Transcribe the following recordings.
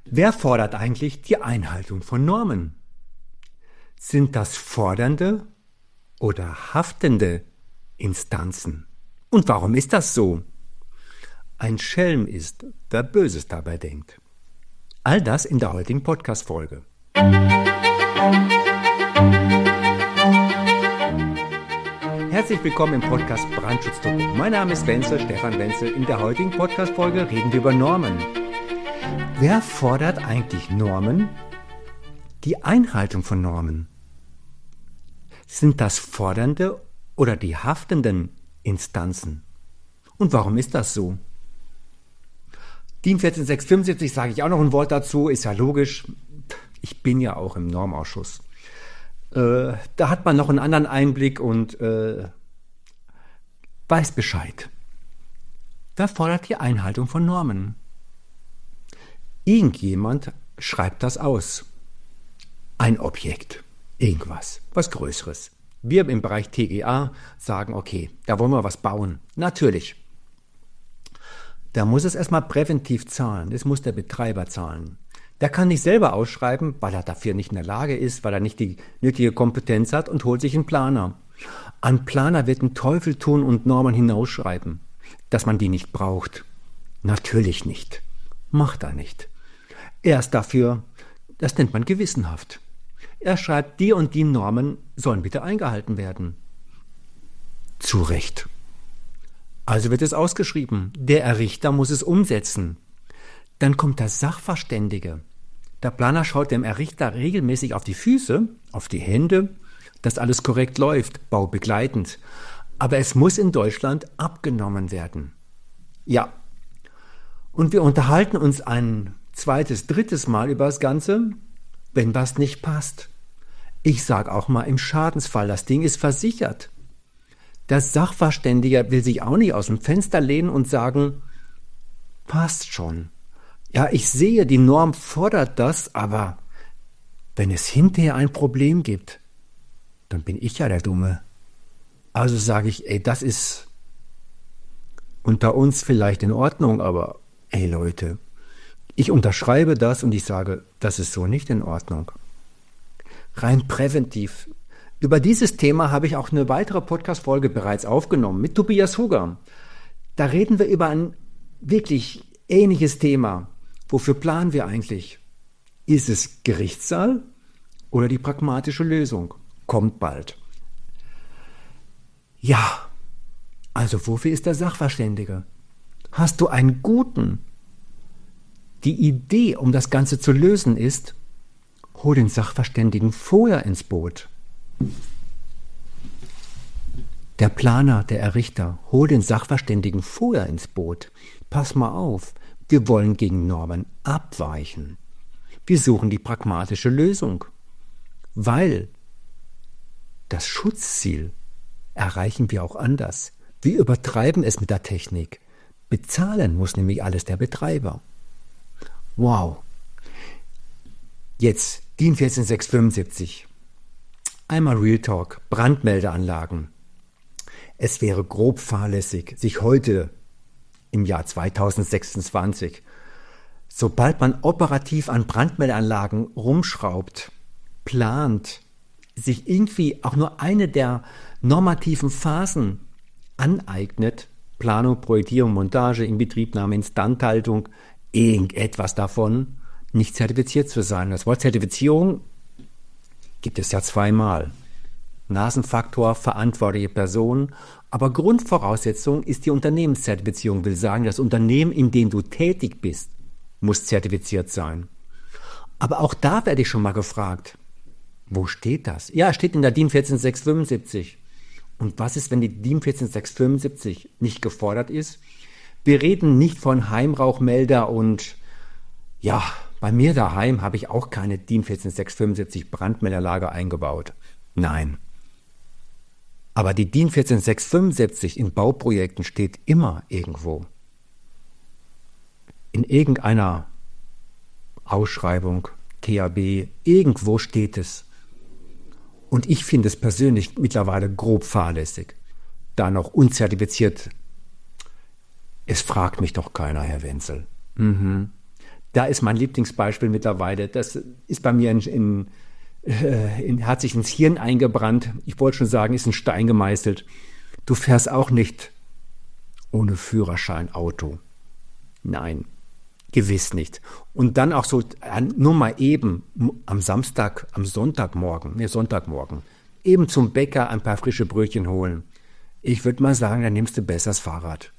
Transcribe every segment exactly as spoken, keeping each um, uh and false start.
Wer fordert eigentlich die Einhaltung von Normen? Sind das fordernde oder haftende Instanzen? Und warum ist das so? Ein Schelm ist, wer Böses dabei denkt. All das in der heutigen Podcast-Folge. Herzlich willkommen im Podcast Brandschutz Doku. Mein Name ist Wenzel, Stefan Wenzel. In der heutigen Podcast-Folge reden wir über Normen. Wer fordert eigentlich Normen? Die Einhaltung von Normen. Sind das fordernde oder die haftenden Instanzen? Und warum ist das so? DIN vierzehn sechs fünfundsiebzig, sage ich auch noch ein Wort dazu, ist ja logisch. Ich bin ja auch im Normausschuss. Äh, da hat man noch einen anderen Einblick und äh, weiß Bescheid. Wer fordert die Einhaltung von Normen? Irgendjemand schreibt das aus. Ein Objekt, irgendwas, was Größeres. Wir im Bereich T G A sagen, okay, da wollen wir was bauen. Natürlich. Da muss es erstmal präventiv zahlen. Das muss der Betreiber zahlen. Der kann nicht selber ausschreiben, weil er dafür nicht in der Lage ist, weil er nicht die nötige Kompetenz hat und holt sich einen Planer. Ein Planer wird einen Teufel tun und Normen hinausschreiben, dass man die nicht braucht. Natürlich nicht. Macht er nicht. Er ist dafür, das nennt man gewissenhaft. Er schreibt, die und die Normen sollen bitte eingehalten werden. Zu Recht. Also wird es ausgeschrieben. Der Errichter muss es umsetzen. Dann kommt der Sachverständige. Der Planer schaut dem Errichter regelmäßig auf die Füße, auf die Hände, dass alles korrekt läuft, baubegleitend. Aber es muss in Deutschland abgenommen werden. Ja. Und wir unterhalten uns ein zweites, drittes Mal über das Ganze, wenn was nicht passt. Ich sage auch mal im Schadensfall, das Ding ist versichert. Der Sachverständige will sich auch nicht aus dem Fenster lehnen und sagen, passt schon. Ja, ich sehe, die Norm fordert das, aber wenn es hinterher ein Problem gibt, dann bin ich ja der Dumme. Also sage ich, ey, das ist unter uns vielleicht in Ordnung, aber ey Leute, ich unterschreibe das und ich sage, das ist so nicht in Ordnung. Rein präventiv. Über dieses Thema habe ich auch eine weitere Podcast-Folge bereits aufgenommen mit Tobias Huger. Da reden wir über ein wirklich ähnliches Thema. Wofür planen wir eigentlich? Ist es Gerichtssaal oder die pragmatische Lösung? Kommt bald. Ja, also wofür ist der Sachverständige? Hast du einen guten? Die Idee, um das Ganze zu lösen, ist, hol den Sachverständigen vorher ins Boot. Der Planer, der Errichter, hol den Sachverständigen vorher ins Boot. Pass mal auf, wir wollen gegen Normen abweichen. Wir suchen die pragmatische Lösung, weil das Schutzziel erreichen wir auch anders. Wir übertreiben es mit der Technik. Bezahlen muss nämlich alles der Betreiber. Wow. Jetzt DIN vierzehn sechs fünfundsiebzig. Einmal Real Talk, Brandmeldeanlagen. Es wäre grob fahrlässig, sich heute im Jahr zweitausendsechsundzwanzig, sobald man operativ an Brandmeldeanlagen rumschraubt, plant, sich irgendwie auch nur eine der normativen Phasen aneignet, Planung, Projektierung, Montage, Inbetriebnahme, Instandhaltung, irgendetwas davon, nicht zertifiziert zu sein. Das Wort Zertifizierung gibt es ja zweimal. Nasenfaktor, verantwortliche Person, aber Grundvoraussetzung ist die Unternehmenszertifizierung, will sagen, das Unternehmen, in dem du tätig bist, muss zertifiziert sein. Aber auch da werde ich schon mal gefragt, wo steht das? Ja, steht in der DIN vierzehn sechs fünfundsiebzig. Und was ist, wenn die DIN vierzehn sechs fünfundsiebzig nicht gefordert ist? Wir reden nicht von Heimrauchmelder und ja, bei mir daheim habe ich auch keine DIN vierzehn sechs fünfundsiebzig Brandmeldeanlage eingebaut. Nein. Aber die DIN vierzehn sechs fünfundsiebzig in Bauprojekten steht immer irgendwo. In irgendeiner Ausschreibung, T A B, irgendwo steht es. Und ich finde es persönlich mittlerweile grob fahrlässig, da noch unzertifiziert. Es fragt mich doch keiner, Herr Wenzel. Mhm. Da ist mein Lieblingsbeispiel mittlerweile. Das ist bei mir in, in, in, hat sich ins Hirn eingebrannt. Ich wollte schon sagen, ist ein Stein gemeißelt. Du fährst auch nicht ohne Führerschein Auto. Nein, gewiss nicht. Und dann auch so, nur mal eben am Samstag, am Sonntagmorgen, ne, Sonntagmorgen, eben zum Bäcker ein paar frische Brötchen holen. Ich würde mal sagen, dann nimmst du besser das Fahrrad.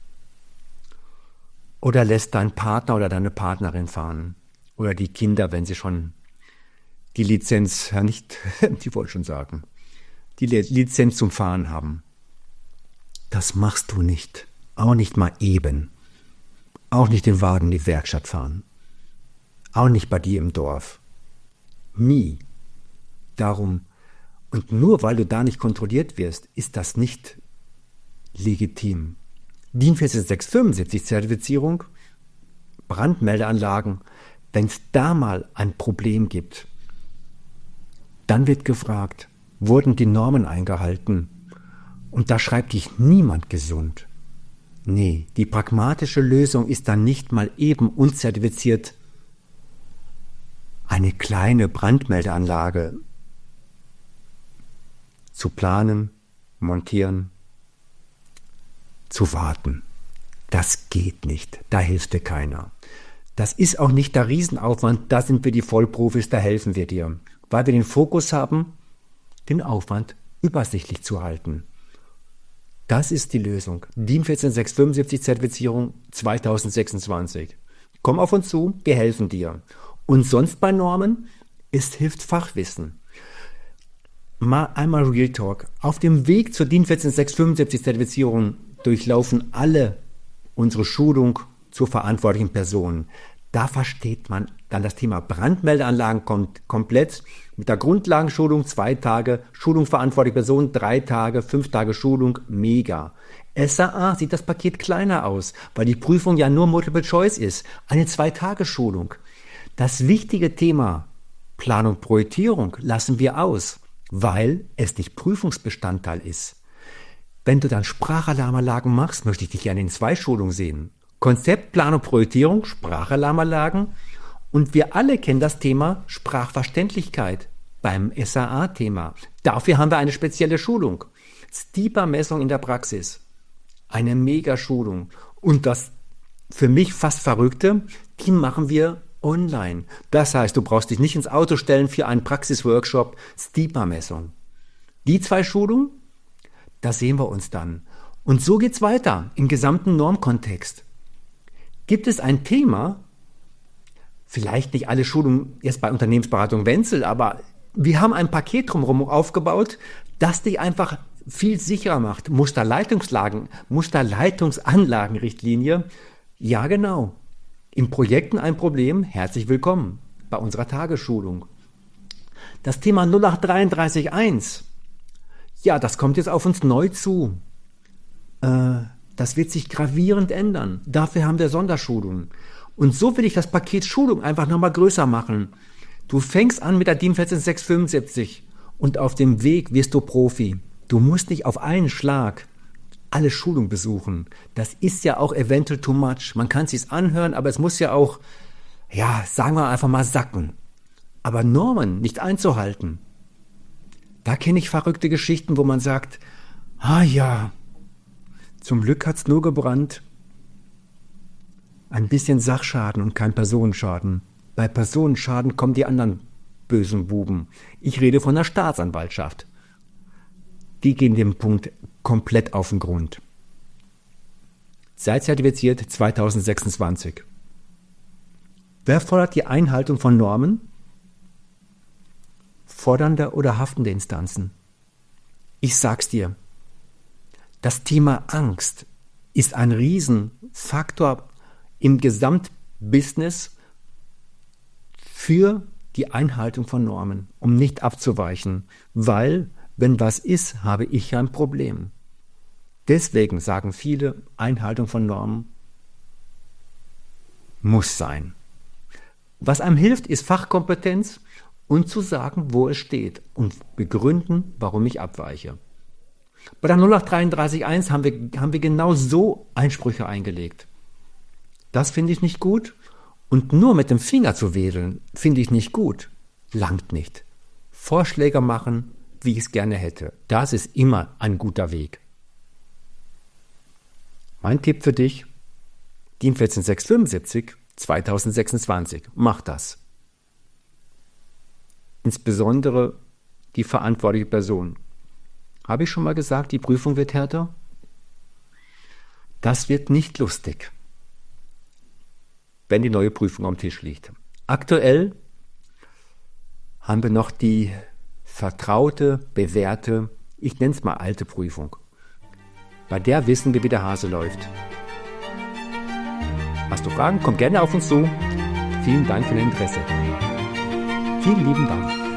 Oder lässt deinen Partner oder deine Partnerin fahren. Oder die Kinder, wenn sie schon die Lizenz, ja nicht, die wollte schon sagen, die Lizenz zum Fahren haben. Das machst du nicht. Auch nicht mal eben. Auch nicht den Wagen in die Werkstatt fahren. Auch nicht bei dir im Dorf. Nie. Darum, und nur weil du da nicht kontrolliert wirst, ist das nicht legitim. DIN vierzehn sechs fünfundsiebzig Zertifizierung, Brandmeldeanlagen, wenn es da mal ein Problem gibt, dann wird gefragt, wurden die Normen eingehalten? Und da schreibt dich niemand gesund. Nee, die pragmatische Lösung ist dann nicht mal eben unzertifiziert eine kleine Brandmeldeanlage zu planen, montieren, zu warten. Das geht nicht, da hilft dir keiner. Das ist auch nicht der Riesenaufwand, da sind wir die Vollprofis, da helfen wir dir. Weil wir den Fokus haben, den Aufwand übersichtlich zu halten. Das ist die Lösung. DIN vierzehn sechs fünfundsiebzig Zertifizierung zweitausendsechsundzwanzig. Komm auf uns zu, wir helfen dir. Und sonst bei Normen, es hilft Fachwissen. Mal einmal Real Talk. Auf dem Weg zur DIN vierzehn sechs fünfundsiebzig Zertifizierung durchlaufen alle unsere Schulung zur verantwortlichen Person. Da versteht man dann das Thema Brandmeldeanlagen kommt komplett mit der Grundlagenschulung, zwei Tage, Schulung verantwortliche Person, drei Tage, fünf Tage Schulung, mega. S A A sieht das Paket kleiner aus, weil die Prüfung ja nur Multiple Choice ist, eine Zwei-Tage-Schulung. Das wichtige Thema Planung, Projektierung lassen wir aus, weil es nicht Prüfungsbestandteil ist. Wenn du dann Sprachalarmanlagen machst, möchte ich dich gerne in zwei Schulungen sehen. Konzept, Planung, Projektierung, Sprachalarmanlagen. Und wir alle kennen das Thema Sprachverständlichkeit beim S A A-Thema. Dafür haben wir eine spezielle Schulung. Steeper-Messung in der Praxis. Eine Mega-Schulung. Und das für mich fast Verrückte, die machen wir online. Das heißt, du brauchst dich nicht ins Auto stellen für einen Praxisworkshop, Steeper-Messung. Die zwei Schulungen, da sehen wir uns dann. Und so geht's weiter im gesamten Normkontext. Gibt es ein Thema, vielleicht nicht alle Schulungen jetzt bei Unternehmensberatung Wenzel, aber wir haben ein Paket drumherum aufgebaut, das dich einfach viel sicherer macht. Musterleitungslagen, Musterleitungsanlagenrichtlinie, ja genau. In Projekten ein Problem, herzlich willkommen bei unserer Tagesschulung. Das Thema null acht dreiunddreißig eins, ja, das kommt jetzt auf uns neu zu. Äh, das wird sich gravierend ändern. Dafür haben wir Sonderschulungen. Und so will ich das Paket Schulung einfach nochmal größer machen. Du fängst an mit der DIN vierzehn sechs fünfundsiebzig und auf dem Weg wirst du Profi. Du musst nicht auf einen Schlag alle Schulungen besuchen. Das ist ja auch eventuell too much. Man kann es sich anhören, aber es muss ja auch, ja, sagen wir einfach mal sacken. Aber Normen nicht einzuhalten, da kenne ich verrückte Geschichten, wo man sagt, ah ja, zum Glück hat's nur gebrannt. Ein bisschen Sachschaden und kein Personenschaden. Bei Personenschaden kommen die anderen bösen Buben. Ich rede von der Staatsanwaltschaft. Die gehen dem Punkt komplett auf den Grund. Sei zertifiziert zweitausendsechsundzwanzig. Wer fordert die Einhaltung von Normen? Fordernde oder haftende Instanzen. Ich sag's dir, das Thema Angst ist ein Riesenfaktor im Gesamtbusiness für die Einhaltung von Normen, um nicht abzuweichen, weil, wenn was ist, habe ich ein Problem. Deswegen sagen viele, Einhaltung von Normen muss sein. Was einem hilft, ist Fachkompetenz und zu sagen, wo es steht und begründen, warum ich abweiche. Bei der null acht dreiunddreißig eins haben wir, haben wir genau so Einsprüche eingelegt. Das finde ich nicht gut Und nur mit dem Finger zu wedeln, finde ich nicht gut. Langt nicht. Vorschläge machen, wie ich es gerne hätte. Das ist immer ein guter Weg. Mein Tipp für dich, DIN eins vier sechs fünf sieben zwanzig sechsundzwanzig. Mach das. Insbesondere die verantwortliche Person. Habe ich schon mal gesagt, die Prüfung wird härter? Das wird nicht lustig, wenn die neue Prüfung am Tisch liegt. Aktuell haben wir noch die vertraute, bewährte, ich nenne es mal alte Prüfung. Bei der wissen wir, wie der Hase läuft. Hast du Fragen? Komm gerne auf uns zu. Vielen Dank für dein Interesse. Vielen lieben Dank.